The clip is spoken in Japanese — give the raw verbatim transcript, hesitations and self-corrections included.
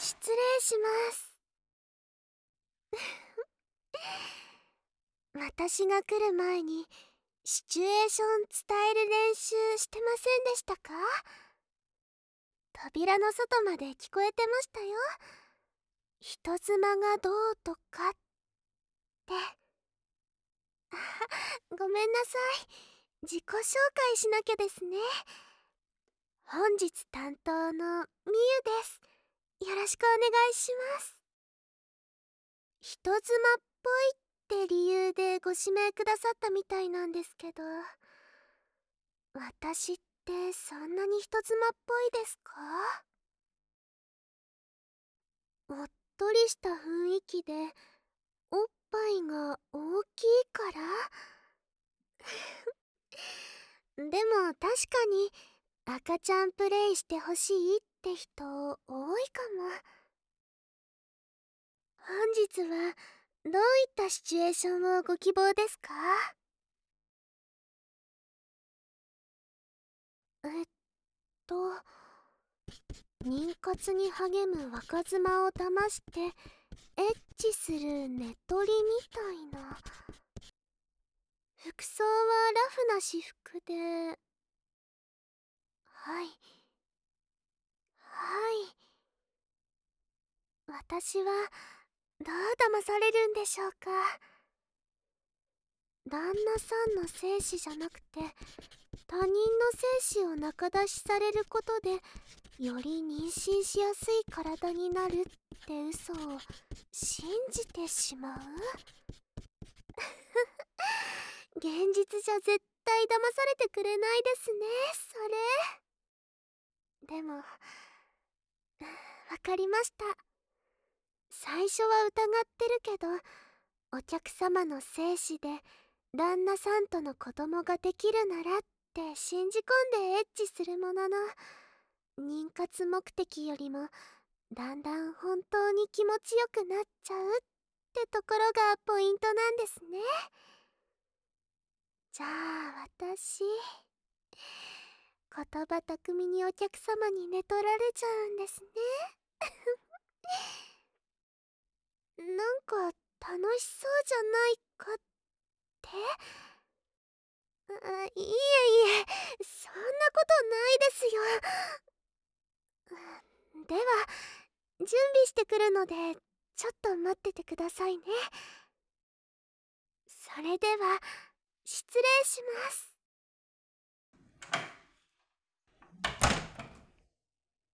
失礼します。私が来る前にシチュエーション伝える練習してませんでしたか？扉の外まで聞こえてましたよ。人妻がどうとかって。あ、ごめんなさい。自己紹介しなきゃですね。本日担当のみゆです。よろしくお願いします。人妻っぽいって理由でご指名くださったみたいなんですけど、私ってそんなに人妻っぽいですか？おっとりした雰囲気でおっぱいが大きいから？でも確かに赤ちゃんプレイしてほしいって人多いかも。本日はどういったシチュエーションをご希望ですか？えっと妊活に励む若妻を騙してエッチする寝取りみたいな。服装はラフな私服で。はいはい。私はどう騙されるんでしょうか？旦那さんの精子じゃなくて他人の精子を仲出しされることでより妊娠しやすい体になるって嘘を信じてしまう？現実じゃ絶対騙されてくれないですね、それ。でもわかりました。最初は疑ってるけど、お客様の精子で旦那さんとの子供ができるならって信じ込んでエッチするものの、妊活目的よりもだんだん本当に気持ちよくなっちゃうってところがポイントなんですね。じゃあ私、言葉巧みにお客様に寝取られちゃうんですね。なんか楽しそうじゃないかって？あ、いえいえ、そんなことないですよ。では準備してくるのでちょっと待っててくださいね。それでは失礼します。